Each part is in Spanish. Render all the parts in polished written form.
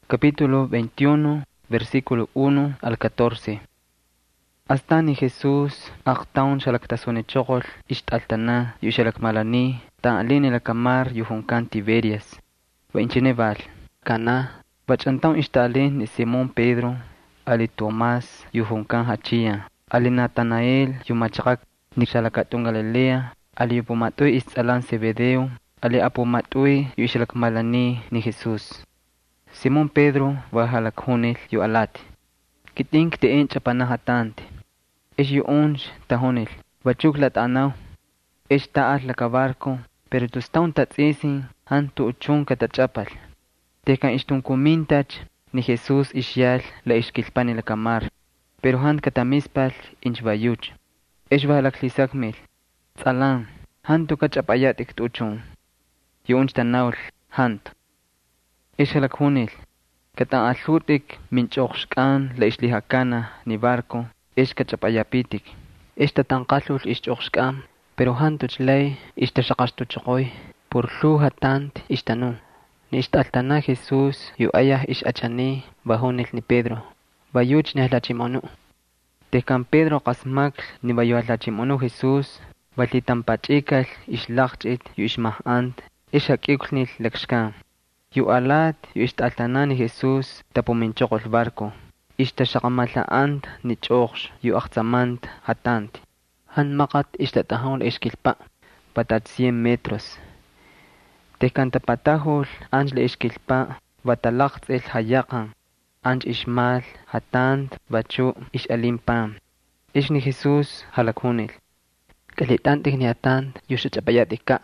capítulo 21, versículo 1 al 14. Hasta ni Jesús, actaun shalaktasone chokol, ishtaltana, yushalakmalani, ta aline la camar yuhunkan Tiberias. Va incheneval, cana, bachantaun ishtalin ni Simón Pedro, ali Tomás, yuhunkan hachia, ali Natanael, yumachakak, ni shalakatun Galilea, ali yupumatui istalan Zebedeo, ali apumatui yushalakmalani ni Jesús. Simón Pedro wahalakjunil yu alati. Kitink te encha panahatante. Es yu unch tahunil. Bachuk lat anaw. Es taat la cabarco. Pero tustaun tatzisin han tu uchun katachapal. Tekan ishtun kumintach ni Jesús ishyal la ishkilpani la kamar. Pero han katamispal inch bayuch. Es wahalaklisakmil. Tsalan. Han tu kachapayat iktuchun. Yu unch tanawl. Hantu. Ishalakjunil. Katan alutik minchoxkan la islihakana ni barco es kachapayapitik. Esta tanqalul ischoxkan, pero hantuch ley istashaqastuchoqoy por lu hatant istanu. Ni istaltana Jesús yu ayah ishachani bajunil ni Pedro. Bayuch ni ahlachimonu. Tekan Pedro qasmakl ni bayu ahlachimonu Jesús balitan pachikal islaqchit yu ishmahant ishakiknil lakshkan. Yu alat yu istaltana ni Jesús tapuminchokol barco. Istashaqamalhaant ni chox yu aqtsamant hatant. Han maqat istatahol iskilpa. Patat 100 metros. Tekan tapatahol anj le iskilpa. Batalaqtzil hayaqan. Anj ishmal hatant bachu ishalimpa. Ish ni Jesús halakhunil. Kalitantik ni hatant yu shachapayatika.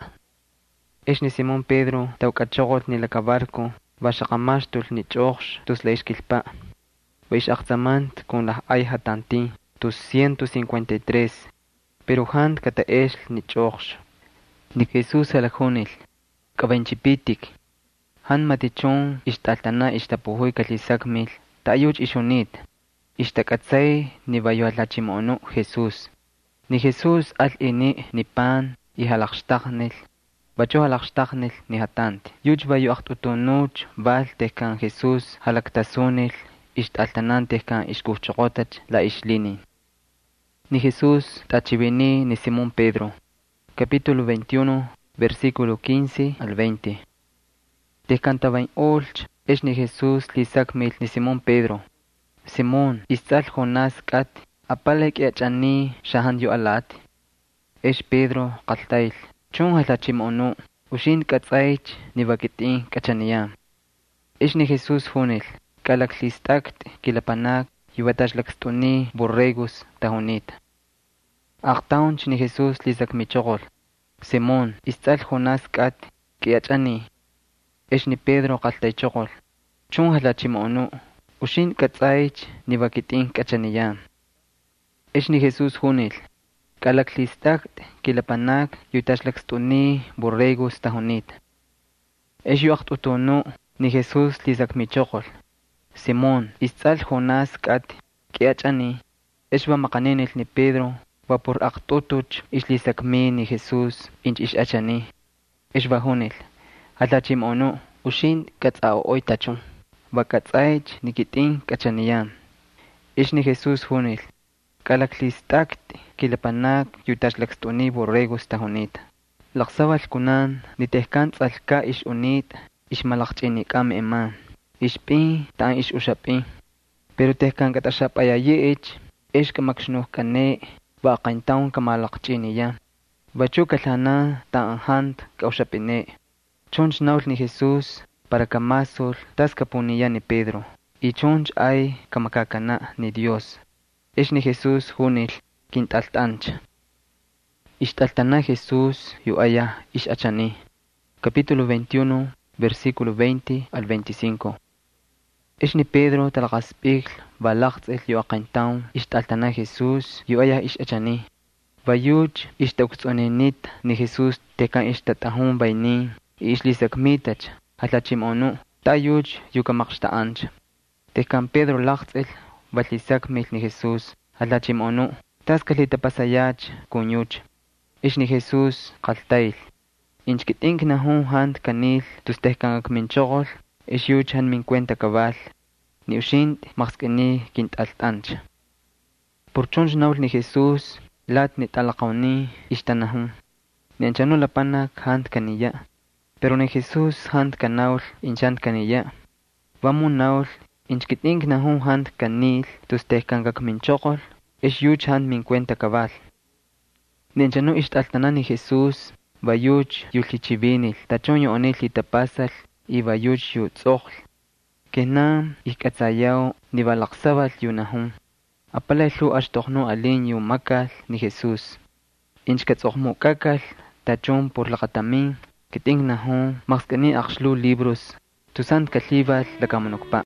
Es ni Simón Pedro taukachogot ni la cabarco, bashaqamastul ni chox tus la iskilpa. Vais aqtamant con la ayha tanti, tus 153. Pero han kataesh ni chox. Ni Jesús alakhunil. Kabanchipitik. Han matichon ishtaltana ishtapuhui kalisakmil. Tayuch ishunit. Ishtakatsay ni bayo alachimono Jesús. Ni Jesús al ini ni pan y halakshtaknil. Bacho halakshtaknil ni hatant. Yuch bayo aktutunuch bal tekan Jesús halaktasunil ishtaltanan tekan ishkuchokotach la ishlini. Ni Jesús tachibini ni Simón Pedro. Capítulo 21, versículo 15 al 20. Tekan tabain olch es ni Jesús lisakmil ni Simón Pedro. Simón istal Jonás kat apalek yachani shahan yu alat. Es Pedro qaltail. Chun halachimonu, ushin katzaich ni bakitin kachaniya. Ish ni Jesús funil, kalaklistakt kilapanak yuvatashlikstuni borregos tahunit. Aqtaunch ni Jesús lisakmichogol. Simón, istal Jonás kat kiachani. Ish ni Pedro qaltaichogol. Chun halachimonu, ushin katzaich ni bakitin kachaniya. Ish ni Jesús funil. Kalaklistakt kilapanak yutashlakstuni borregos tahunit. Es yuaqtutunu ni Jesús lisakmichokol. Simón, istal Jonás kat kiachani. Es maqaninil ni Pedro, va por aqtutuch islisakmi ni Jesús inch ishachani. Es bajunil. Halachimonu ushin katsao oitachun. Va katsaich ni kitin kachaniyan. Es ni Jesús hunil. Kalaklistakt kilapanak yutashlakstuni borregos tahunit. Laksawal kunan nitehkan tzalka ish unit ish malakchinikam eman. Ishpi tan ish ushapi. Pero tehkan katashapayayich ish kamaksnuh kane baqaintaun kamalakchiniya. Bachu kalhana tan hant kaushapine. Chonch naul ni Jesús para kamasul tas kapuniya ni Pedro. Y chonch ay kamakakana ni Dios. Es ni Jesús hunil kintaltancha. Ishtaltana Jesús yu aya ishachani. Capítulo 21, versículo 20 al 25. Es ni Pedro talaqaspikl balaqtzil yu aqaintaun ishtaltana Jesús yu aya ishachani. Bayuch ishtauktsonenit ni Jesús tekan ishtatahun baini ishlisakmitach halachimonu tayuch yu kamakshtaancha. Tekan Pedro laqtzil Balisakmil ni Jesús, halachimonu, taskalita pasayach, kunyuch. Ish ni Jesús, qaltail. Inchkitink na hun hand kanil, tustehkan akminchogol, es yuchan min cuenta cabal, ni ushint maxkeni quint altancha. Por chonch naul ni Jesús, lat ni talaqawni ishtanahum. Ni anchano la panak hant kanilla. Pero ni Jesús hant kanaul inchant kanilla. Vamu naul inchkitink nahum hant kanil tustehkankak min chokol, es yuch hant min cuenta cabal. Ni anchano ishtaltana ni Jesús, vayuch yulchichivinil, tachon yu onil itapasal, y vayuch yu tzokl. Kenam ikatsayaw ni balaksaval yu nahum. Apalay lu ashtohno alin yu makal ni Jesús. Inchkatzokmo kakal, tachon por lakatamin, kiting nahum, maxkani akshlu libros, tusant kalibal lakamunokpa.